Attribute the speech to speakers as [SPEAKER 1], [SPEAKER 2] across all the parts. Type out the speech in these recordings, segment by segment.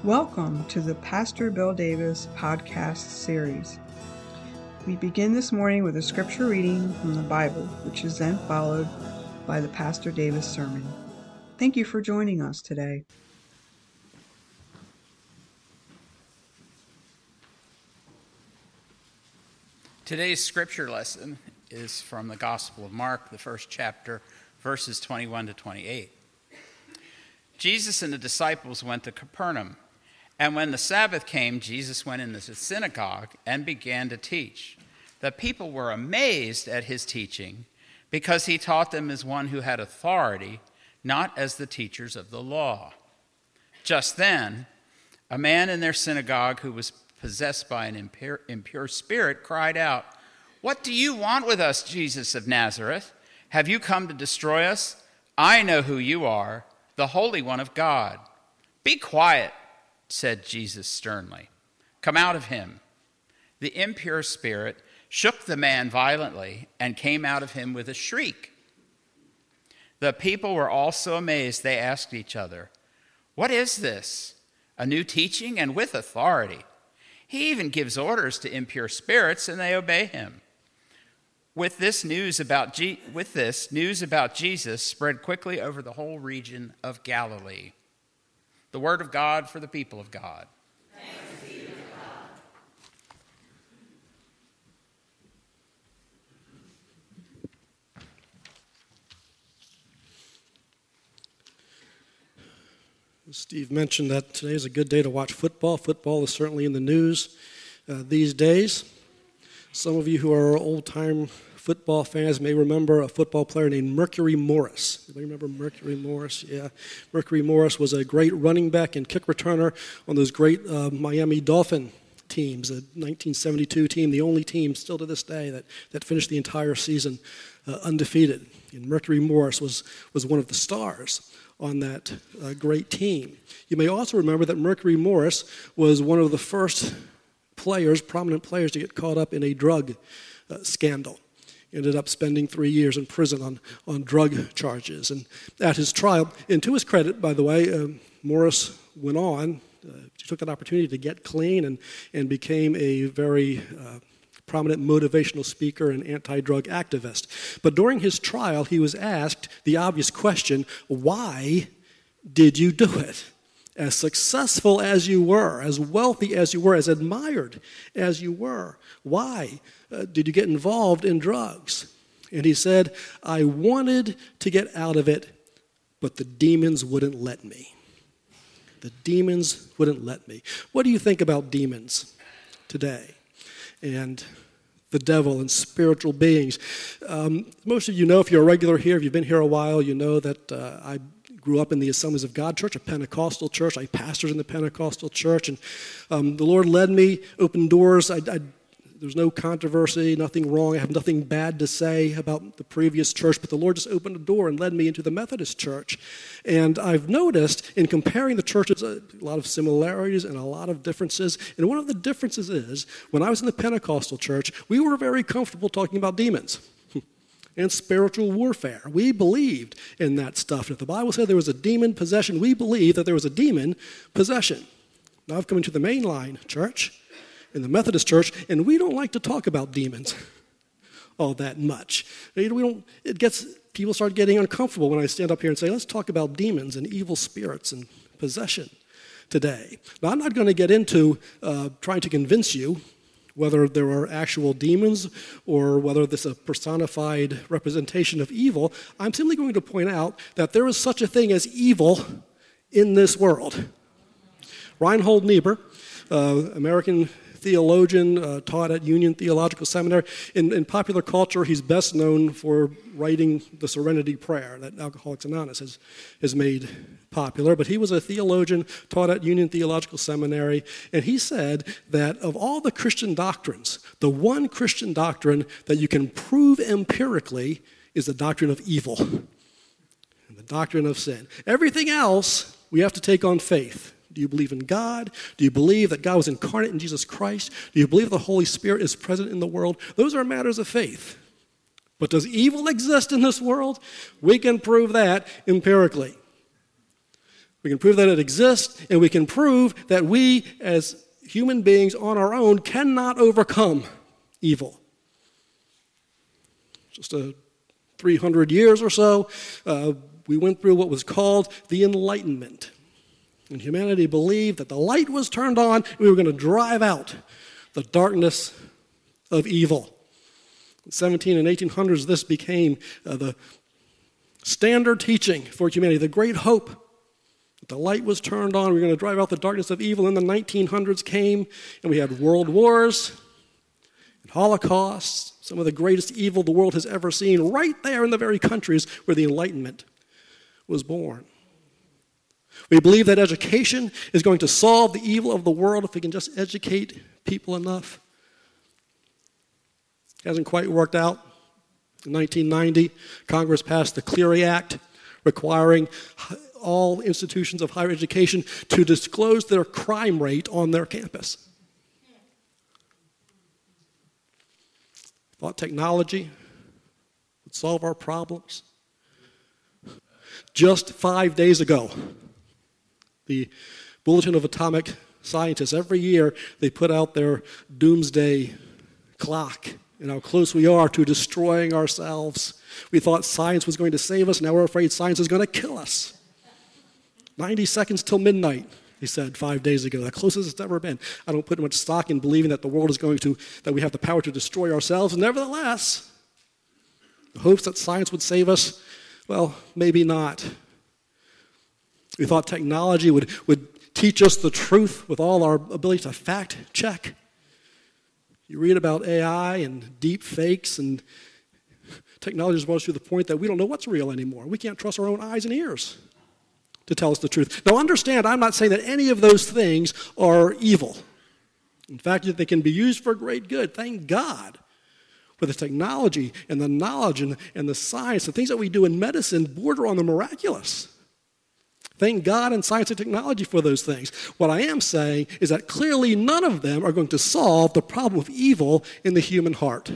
[SPEAKER 1] Welcome to the Pastor Bill Davis podcast series. We begin this morning with a scripture reading from the Bible, which is then followed by the Pastor Davis sermon. Thank you for joining us today.
[SPEAKER 2] Today's scripture lesson is from the Gospel of Mark, the first chapter, verses 21 to 28. Jesus and the disciples went to Capernaum. And when the Sabbath came, Jesus went into the synagogue and began to teach. The people were amazed at his teaching because he taught them as one who had authority, not as the teachers of the law. Just then, a man in their synagogue who was possessed by an impure spirit cried out, "What do you want with us, Jesus of Nazareth? Have you come to destroy us? I know who you are, the Holy One of God." "Be quiet," said Jesus sternly. "Come out of him." The impure spirit shook the man violently and came out of him with a shriek. The people were all so amazed they asked each other, "What is this? A new teaching and with authority. He even gives orders to impure spirits and they obey him." With this news about Jesus spread quickly over the whole region of Galilee. The word of God for the people of God.
[SPEAKER 3] Thanks be to God.
[SPEAKER 4] Steve mentioned that today is a good day to watch football. Football is certainly in the news these days. Some of you who are old-time football fans may remember a football player named Mercury Morris. Anybody remember Mercury Morris? Yeah. Mercury Morris was a great running back and kick returner on those great Miami Dolphin teams, a 1972 team, the only team still to this day that finished the entire season undefeated. And Mercury Morris was one of the stars on that great team. You may also remember that Mercury Morris was one of the first prominent players to get caught up in a drug scandal. Ended up spending 3 years in prison on drug charges. And at his trial, and to his credit, by the way, Morris went on, took that opportunity to get clean and became a very prominent motivational speaker and anti-drug activist. But during his trial, he was asked the obvious question, why did you do it? As successful as you were, as wealthy as you were, as admired as you were, why did you get involved in drugs? And he said, "I wanted to get out of it, but the demons wouldn't let me." The demons wouldn't let me. What do you think about demons today? And the devil and spiritual beings. Most of you know, if you're a regular here, if you've been here a while, you know that I grew up in the Assemblies of God church, a Pentecostal church. I pastored in the Pentecostal church, and the Lord led me, opened doors. There's no controversy, nothing wrong. I have nothing bad to say about the previous church, but the Lord just opened a door and led me into the Methodist church. And I've noticed in comparing the churches a lot of similarities and a lot of differences. And one of the differences is, when I was in the Pentecostal church, we were very comfortable talking about demons and spiritual warfare. We believed in that stuff. If the Bible said there was a demon possession, we believed that there was a demon possession. Now I've come into the mainline church, in the Methodist church, and we don't like to talk about demons all that much. People start getting uncomfortable when I stand up here and say, let's talk about demons and evil spirits and possession today. Now I'm not going to get into trying to convince you whether there are actual demons or whether this is a personified representation of evil. I'm simply going to point out that there is such a thing as evil in this world. Reinhold Niebuhr, American theologian, taught at Union Theological Seminary. In popular culture, he's best known for writing the Serenity Prayer that Alcoholics Anonymous has made popular. But he was a theologian, taught at Union Theological Seminary, and he said that of all the Christian doctrines, the one Christian doctrine that you can prove empirically is the doctrine of evil and the doctrine of sin. Everything else we have to take on faith. Do you believe in God? Do you believe that God was incarnate in Jesus Christ? Do you believe the Holy Spirit is present in the world? Those are matters of faith. But does evil exist in this world? We can prove that empirically. We can prove that it exists, and we can prove that we, as human beings on our own, cannot overcome evil. Just 300 years or so, we went through what was called the Enlightenment. And humanity believed that the light was turned on, and we were going to drive out the darkness of evil. In 17 and 1800s, this became the standard teaching for humanity, the great hope that the light was turned on, we were going to drive out the darkness of evil. And then the 1900s came, and we had world wars and Holocausts, some of the greatest evil the world has ever seen, right there in the very countries where the Enlightenment was born. We believe that education is going to solve the evil of the world if we can just educate people enough. It hasn't quite worked out. In 1990, Congress passed the Clery Act, requiring all institutions of higher education to disclose their crime rate on their campus. Thought technology would solve our problems. Just 5 days ago, the Bulletin of Atomic Scientists, every year they put out their doomsday clock and how close we are to destroying ourselves. We thought science was going to save us. Now we're afraid science is going to kill us. 90 seconds till midnight, he said 5 days ago. The closest it's ever been. I don't put much stock in believing that the world is going to, that we have the power to destroy ourselves. Nevertheless, the hopes that science would save us, well, maybe not. We thought technology would teach us the truth with all our ability to fact check. You read about AI and deep fakes, and technology has brought us to the point that we don't know what's real anymore. We can't trust our own eyes and ears to tell us the truth. Now understand, I'm not saying that any of those things are evil. In fact, they can be used for great good. Thank God for the technology and the knowledge and the science, the things that we do in medicine border on the miraculous. Thank God and science and technology for those things. What I am saying is that clearly none of them are going to solve the problem of evil in the human heart.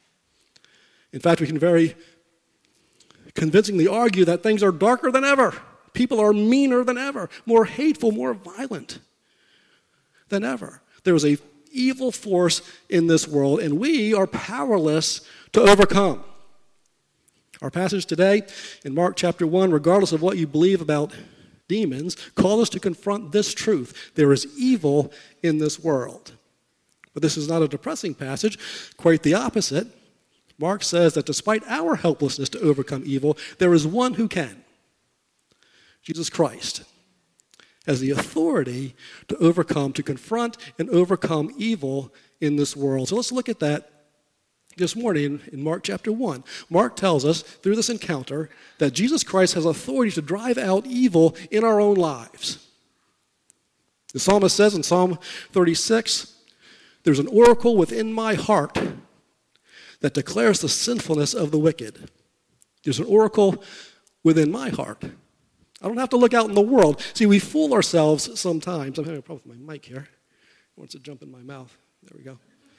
[SPEAKER 4] In fact, we can very convincingly argue that things are darker than ever. People are meaner than ever, more hateful, more violent than ever. There is an evil force in this world, and we are powerless to overcome. Our passage today in Mark chapter 1, regardless of what you believe about demons, calls us to confront this truth. There is evil in this world. But this is not a depressing passage, quite the opposite. Mark says that despite our helplessness to overcome evil, there is one who can. Jesus Christ has the authority to overcome, to confront and overcome evil in this world. So let's look at that this morning in Mark chapter 1. Mark tells us through this encounter that Jesus Christ has authority to drive out evil in our own lives. The psalmist says in Psalm 36, "There's an oracle within my heart that declares the sinfulness of the wicked." There's an oracle within my heart. I don't have to look out in the world. See, we fool ourselves sometimes. I'm having a problem with my mic here. It wants to jump in my mouth. There we go.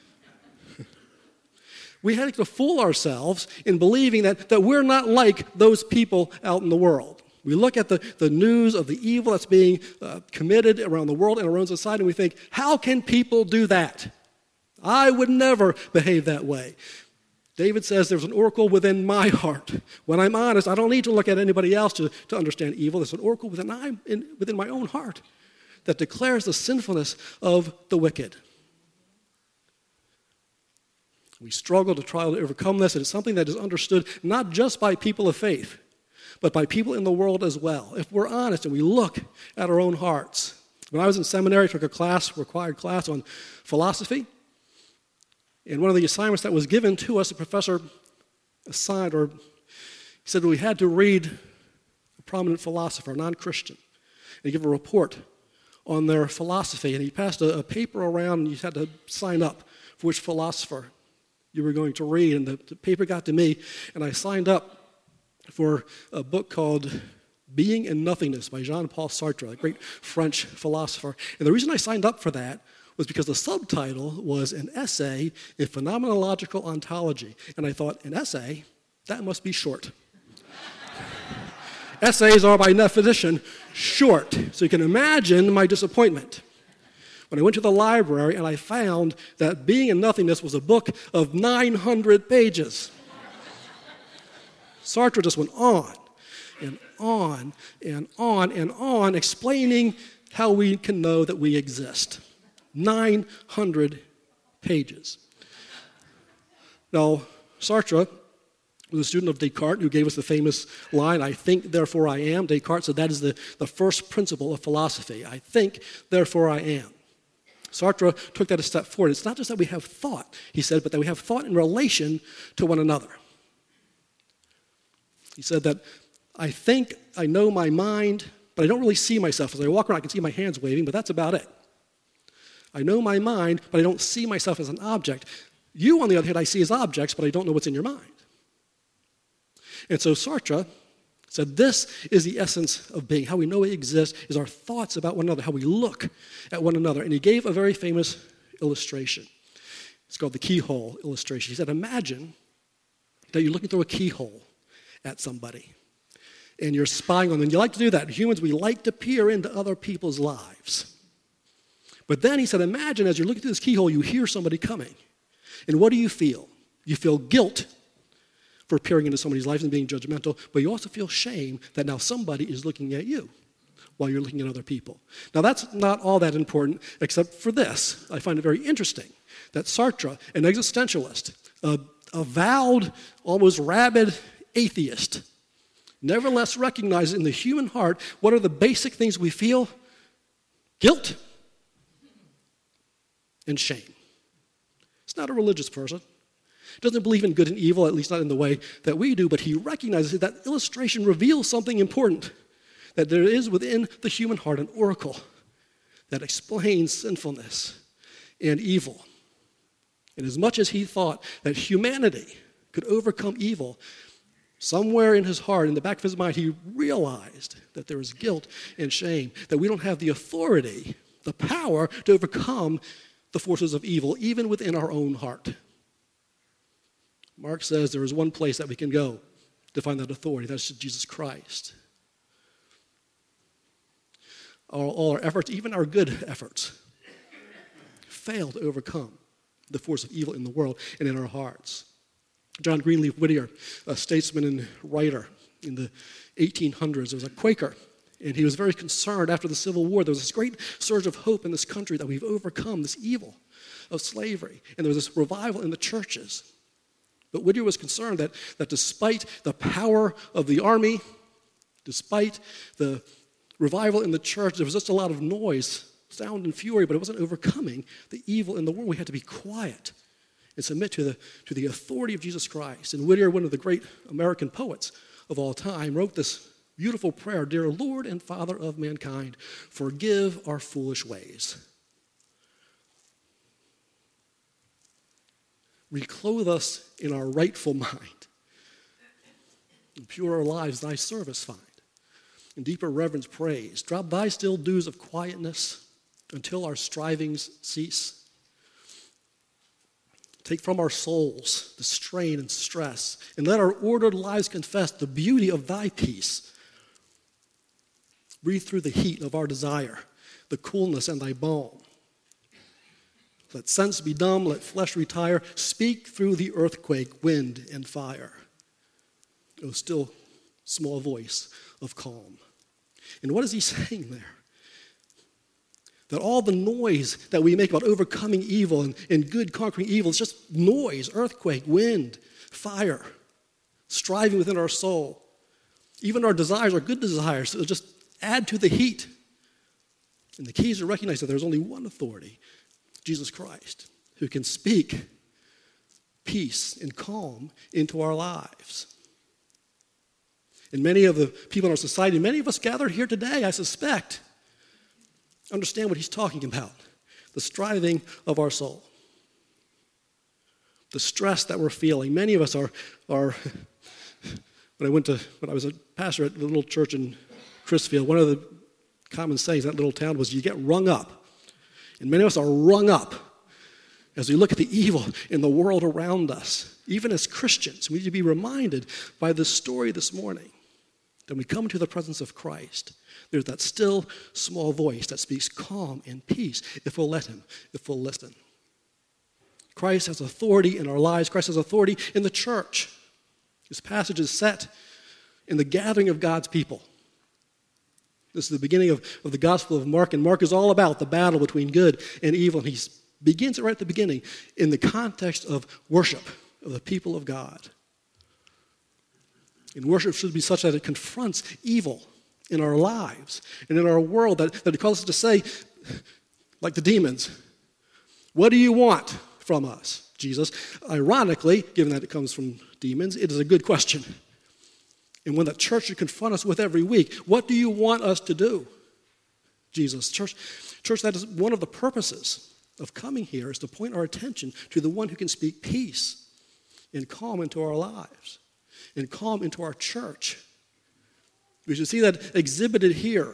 [SPEAKER 4] We have to fool ourselves in believing that we're not like those people out in the world. We look at the news of the evil that's being committed around the world and our own society, and we think, how can people do that? I would never behave that way. David says there's an oracle within my heart. When I'm honest, I don't need to look at anybody else to understand evil. There's an oracle within my own heart that declares the sinfulness of the wicked. We struggle to try to overcome this, and it's something that is understood not just by people of faith, but by people in the world as well. If we're honest and we look at our own hearts. When I was in seminary, I took a required class on philosophy. And one of the assignments that was given to us, the professor assigned, or he said we had to read a prominent philosopher, a non-Christian, and give a report on their philosophy. And he passed a paper around, and you had to sign up for which philosopher you were going to read. And the paper got to me, and I signed up for a book called Being and Nothingness by Jean-Paul Sartre, a great French philosopher. And the reason I signed up for that was because the subtitle was an essay in phenomenological ontology. And I thought, an essay? That must be short. Essays are by definition short, so you can imagine my disappointment when I went to the library and I found that Being in Nothingness was a book of 900 pages. Sartre just went on and on and on and on, explaining how we can know that we exist. 900 pages. Now, Sartre was a student of Descartes who gave us the famous line, "I think, therefore I am." Descartes said that is the first principle of philosophy. I think, therefore I am. Sartre took that a step forward. It's not just that we have thought, he said, but that we have thought in relation to one another. He said that I think I know my mind, but I don't really see myself. As I walk around, I can see my hands waving, but that's about it. I know my mind, but I don't see myself as an object. You, on the other hand, I see as objects, but I don't know what's in your mind. And so Sartre said this is the essence of being. How we know we exist is our thoughts about one another, how we look at one another. And he gave a very famous illustration. It's called the keyhole illustration. He said, imagine that you're looking through a keyhole at somebody and you're spying on them. You like to do that. Humans, we like to peer into other people's lives. But then he said, imagine as you're looking through this keyhole, you hear somebody coming. And what do you feel? You feel guilt for peering into somebody's life and being judgmental, but you also feel shame that now somebody is looking at you while you're looking at other people. Now that's not all that important, except for this. I find it very interesting that Sartre, an existentialist, a avowed, almost rabid atheist, nevertheless recognizes in the human heart what are the basic things we feel? Guilt and shame. He's not a religious person. Doesn't believe in good and evil, at least not in the way that we do, but he recognizes that illustration reveals something important, that there is within the human heart an oracle that explains sinfulness and evil. And as much as he thought that humanity could overcome evil, somewhere in his heart, in the back of his mind, he realized that there is guilt and shame, that we don't have the authority, the power to overcome the forces of evil, even within our own heart. Mark says there is one place that we can go to find that authority. That's Jesus Christ. All our efforts, even our good efforts, fail to overcome the force of evil in the world and in our hearts. John Greenleaf Whittier, a statesman and writer in the 1800s, was a Quaker, and he was very concerned after the Civil War. There was this great surge of hope in this country that we've overcome this evil of slavery, and there was this revival in the churches. But Whittier was concerned that despite the power of the army, despite the revival in the church, there was just a lot of noise, sound, and fury, but it wasn't overcoming the evil in the world. We had to be quiet and submit to the authority of Jesus Christ. And Whittier, one of the great American poets of all time, wrote this beautiful prayer, "Dear Lord and Father of mankind, forgive our foolish ways. Reclothe us in our rightful mind. In purer lives thy service find. In deeper reverence praise. Drop thy still dews of quietness until our strivings cease. Take from our souls the strain and stress, and let our ordered lives confess the beauty of thy peace. Breathe through the heat of our desire, the coolness and thy balm. Let sense be dumb, let flesh retire. Speak through the earthquake, wind, and fire. O still small voice of calm." And what is he saying there? That all the noise that we make about overcoming evil and good conquering evil is just noise, earthquake, wind, fire, striving within our soul. Even our desires, our good desires, so just add to the heat. And the key is to recognize that there's only one authority, Jesus Christ, who can speak peace and calm into our lives. And many of the people in our society, many of us gathered here today, I suspect, understand what he's talking about. The striving of our soul. The stress that we're feeling. Many of us are when I was a pastor at the little church in Crisfield, one of the common sayings in that little town was you get rung up. And many of us are rung up as we look at the evil in the world around us. Even as Christians, we need to be reminded by this story this morning then we come into the presence of Christ. There's that still small voice that speaks calm and peace if we'll let him, if we'll listen. Christ has authority in our lives. Christ has authority in the church. This passage is set in the gathering of God's people. This is the beginning of the Gospel of Mark, and Mark is all about the battle between good and evil. And he begins it right at the beginning in the context of worship of the people of God. And worship should be such that it confronts evil in our lives and in our world, that it calls us to say, like the demons, what do you want from us, Jesus? Ironically, given that it comes from demons, it is a good question. And one that church should confront us with every week. What do you want us to do, Jesus? Church, that is one of the purposes of coming here, is to point our attention to the one who can speak peace and calm into our lives and calm into our church. We should see that exhibited here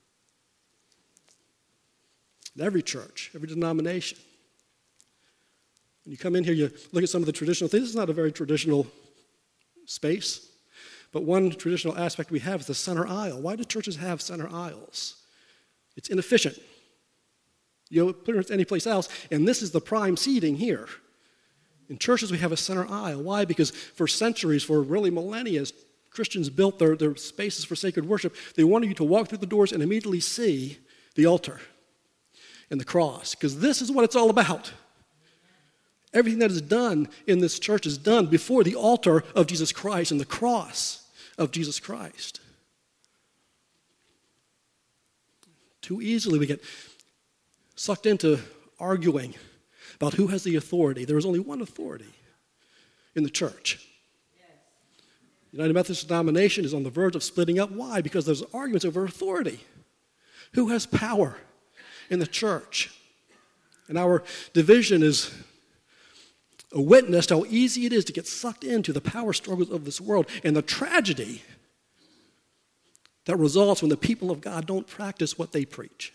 [SPEAKER 4] in every church, every denomination. When you come in here, you look at some of the traditional things. This is not a very traditional space, but one traditional aspect we have is the center aisle. Why do churches have center aisles? It's inefficient. You don't put it any place else, and this is the prime seating here. In churches, we have a center aisle. Why? Because for centuries, for really millennia, Christians built their spaces for sacred worship. They wanted you to walk through the doors and immediately see the altar and the cross, because this is what it's all about. Everything that is done in this church is done before the altar of Jesus Christ and the cross of Jesus Christ. Too easily we get sucked into arguing about who has the authority. There is only one authority in the church. The United Methodist denomination is on the verge of splitting up. Why? Because there's arguments over authority. Who has power in the church? And our division is a witness to how easy it is to get sucked into the power struggles of this world and the tragedy that results when the people of God don't practice what they preach.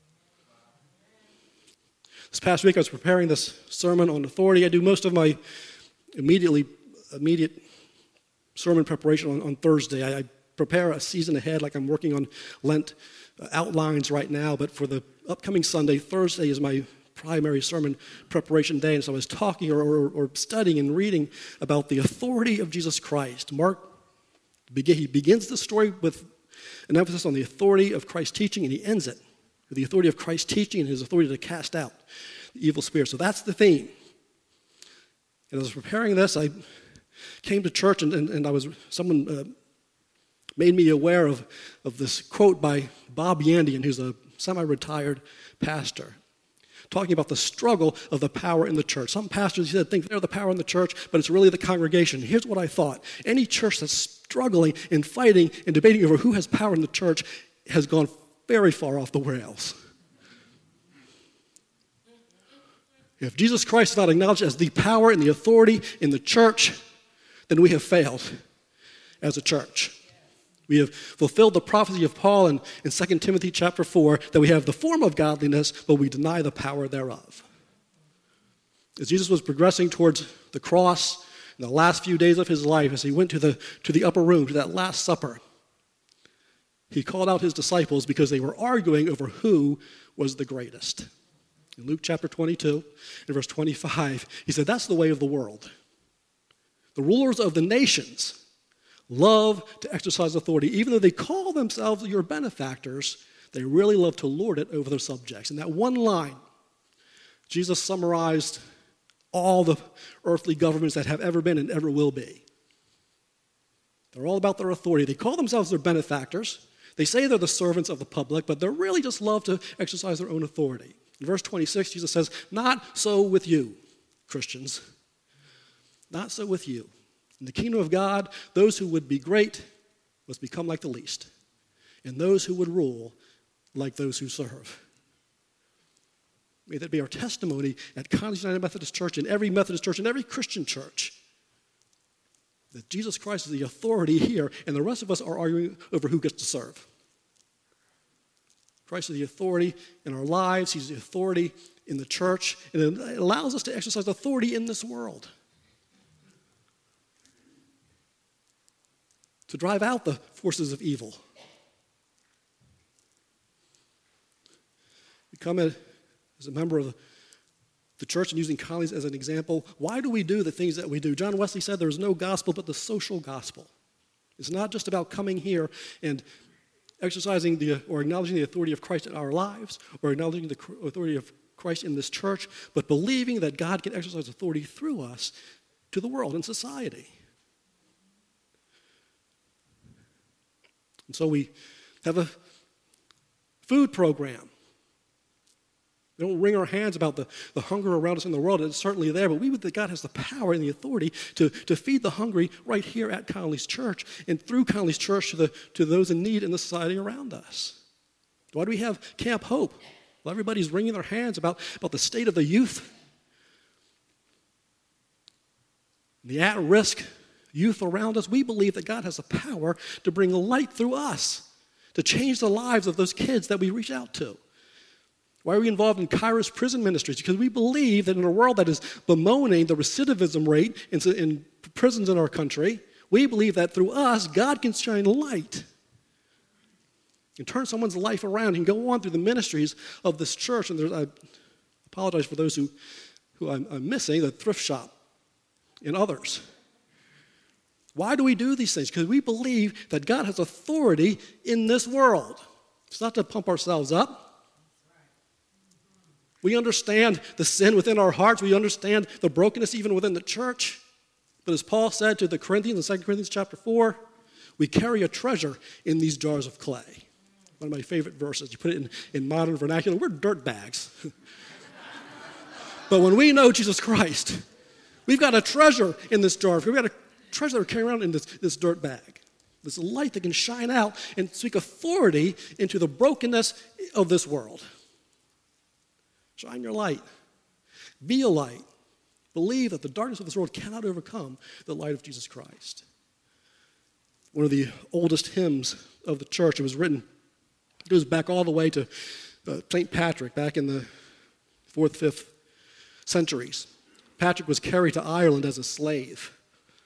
[SPEAKER 4] This past week I was preparing this sermon on authority. I do most of my immediate sermon preparation on Thursday. I prepare a season ahead, like I'm working on Lent outlines right now, but for the upcoming Sunday, Thursday is my primary sermon preparation day. And so I was talking or studying and reading about the authority of Jesus Christ. Mark, he begins the story with an emphasis on the authority of Christ's teaching, and he ends it with the authority of Christ's teaching and his authority to cast out the evil spirit. So that's the theme. And as I was preparing this, I came to church, and someone made me aware of this quote by Bob Yandian, who's a semi-retired pastor, talking about the struggle of the power in the church. Some pastors, he said, think they're the power in the church, but it's really the congregation. Here's what I thought. Any church that's struggling and fighting and debating over who has power in the church has gone very far off the rails. If Jesus Christ is not acknowledged as the power and the authority in the church, then we have failed as a church. We have fulfilled the prophecy of Paul in 2 Timothy chapter 4 that we have the form of godliness, but we deny the power thereof. As Jesus was progressing towards the cross in the last few days of his life, as he went to the upper room, to that Last Supper, he called out his disciples because they were arguing over who was the greatest. In Luke chapter 22, in verse 25, he said, that's the way of the world. The rulers of the nations love to exercise authority. Even though they call themselves your benefactors, they really love to lord it over their subjects. In that one line, Jesus summarized all the earthly governments that have ever been and ever will be. They're all about their authority. They call themselves their benefactors. They say they're the servants of the public, but they really just love to exercise their own authority. In verse 26, Jesus says, not so with you, Christians. Not so with you. In the kingdom of God, those who would be great must become like the least, and those who would rule like those who serve. May that be our testimony at Connors United Methodist Church, and every Methodist church, and every Christian church, that Jesus Christ is the authority here, and the rest of us are arguing over who gets to serve. Christ is the authority in our lives. He's the authority in the church, and it allows us to exercise authority in this world. to drive out the forces of evil. We come as a member of the church and using colleagues as an example. Why do we do the things that we do? John Wesley said there is no gospel but the social gospel. It's not just about coming here and exercising or acknowledging the authority of Christ in our lives or acknowledging the authority of Christ in this church, but believing that God can exercise authority through us to the world and society. And so we have a food program. We don't wring our hands about the hunger around us in the world. It's certainly there, but we believe that God has the power and the authority to feed the hungry right here at Connolly's Church and through Connolly's Church to those in need in the society around us. Why do we have Camp Hope? Well, everybody's wringing their hands about the state of the youth, the at-risk youth around us. We believe that God has the power to bring light through us, to change the lives of those kids that we reach out to. Why are we involved in Kairos prison ministries? Because we believe that in a world that is bemoaning the recidivism rate in prisons in our country, we believe that through us, God can shine light and turn someone's life around and go on through the ministries of this church. And I apologize for those who I'm missing, the thrift shop and others. Why do we do these things? Because we believe that God has authority in this world. It's not to pump ourselves up. We understand the sin within our hearts. We understand the brokenness even within the church. But as Paul said to the Corinthians in 2 Corinthians chapter 4, we carry a treasure in these jars of clay. One of my favorite verses. You put it in modern vernacular. We're dirt bags. But when we know Jesus Christ, we've got a treasure in this jar. We've got a treasure that we're carrying around in this dirt bag. This light that can shine out and speak authority into the brokenness of this world. Shine your light. Be a light. Believe that the darkness of this world cannot overcome the light of Jesus Christ. One of the oldest hymns of the church, it was written, it goes back all the way to St. Patrick, back in the 4th, 5th centuries. Patrick was carried to Ireland as a slave.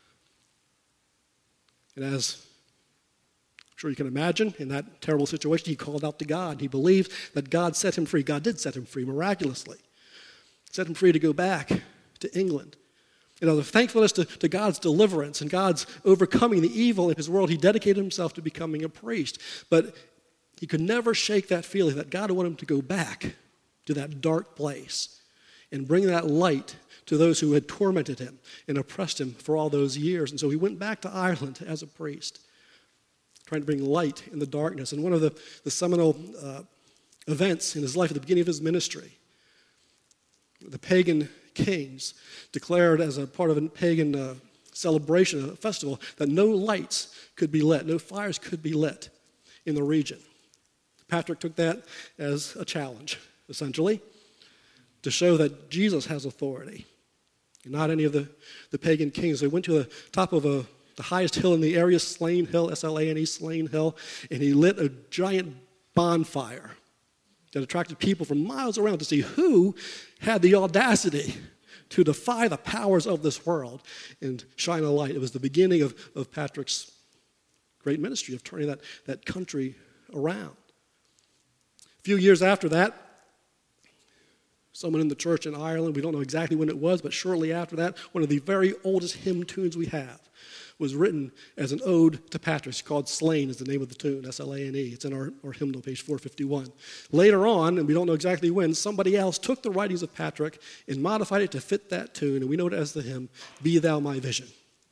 [SPEAKER 4] And as I'm sure you can imagine, in that terrible situation, he called out to God. He believed that God set him free. God did set him free miraculously. Set him free to go back to England. And out of thankfulness to God's deliverance and God's overcoming the evil in his world, he dedicated himself to becoming a priest. But he could never shake that feeling that God wanted him to go back to that dark place and bring that light to those who had tormented him and oppressed him for all those years. And so he went back to Ireland as a priest, trying to bring light in the darkness. And one of the seminal events in his life at the beginning of his ministry, the pagan kings declared as a part of a pagan celebration, a festival, that no lights could be lit, no fires could be lit in the region. Patrick took that as a challenge, essentially, to show that Jesus has authority, and not any of the pagan kings. They went to the top of the highest hill in the area, Slane Hill, S-L-A-N-E, Slane Hill, and he lit a giant bonfire that attracted people from miles around to see who had the audacity to defy the powers of this world and shine a light. It was the beginning of Patrick's great ministry of turning that country around. A few years after that, someone in the church in Ireland, we don't know exactly when it was, but shortly after that, one of the very oldest hymn tunes we have was written as an ode to Patrick. It's called Slane is the name of the tune, S-L-A-N-E. It's in our hymnal, page 451. Later on, and we don't know exactly when, somebody else took the writings of Patrick and modified it to fit that tune, and we know it as the hymn, Be Thou My Vision.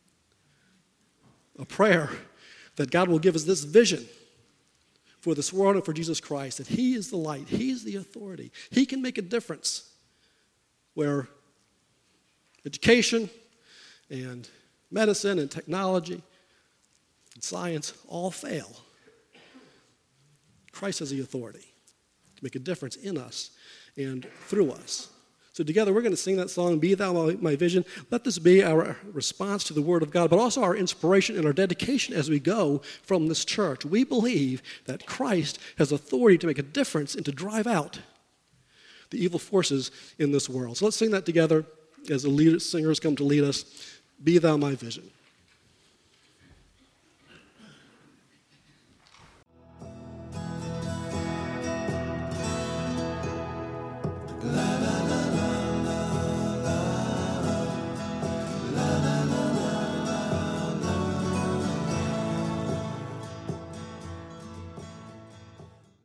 [SPEAKER 4] A prayer that God will give us this vision for this world and for Jesus Christ, that he is the light, he is the authority. He can make a difference where education and medicine and technology and science all fail. Christ has the authority to make a difference in us and through us. So together we're going to sing that song, Be Thou My Vision. Let this be our response to the Word of God, but also our inspiration and our dedication as we go from this church. We believe that Christ has authority to make a difference and to drive out the evil forces in this world. So let's sing that together as the singers come to lead us. Be Thou My Vision.